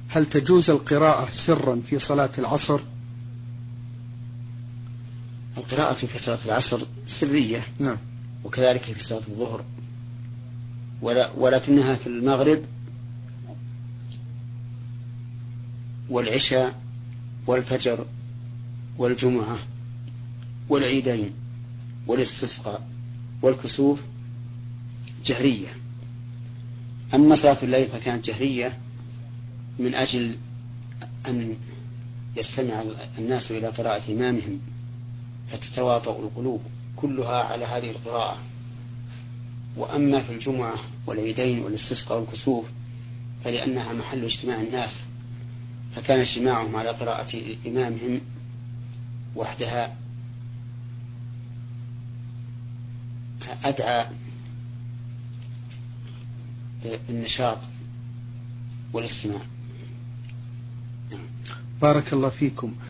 هل تجوز القراءة سرا في صلاة العصر؟ القراءة في صلاة العصر سرية. نعم. وكذلك في صلاة الظهر، ولكنها في المغرب والعشاء والفجر والجمعة والعيدين والاستسقاء والكسوف جهرية. أما صلاة الليل فكانت جهرية من أجل أن يستمع الناس إلى قراءة إمامهم فتتواطأ القلوب كلها على هذه القراءة. وأما في الجمعة والعيدين والاستسقاء والكسوف فلأنها محل اجتماع الناس، فكان اجتماعهم على قراءة إمامهم وحدها أدعى بالنشاط والاستماع. بارك الله فيكم.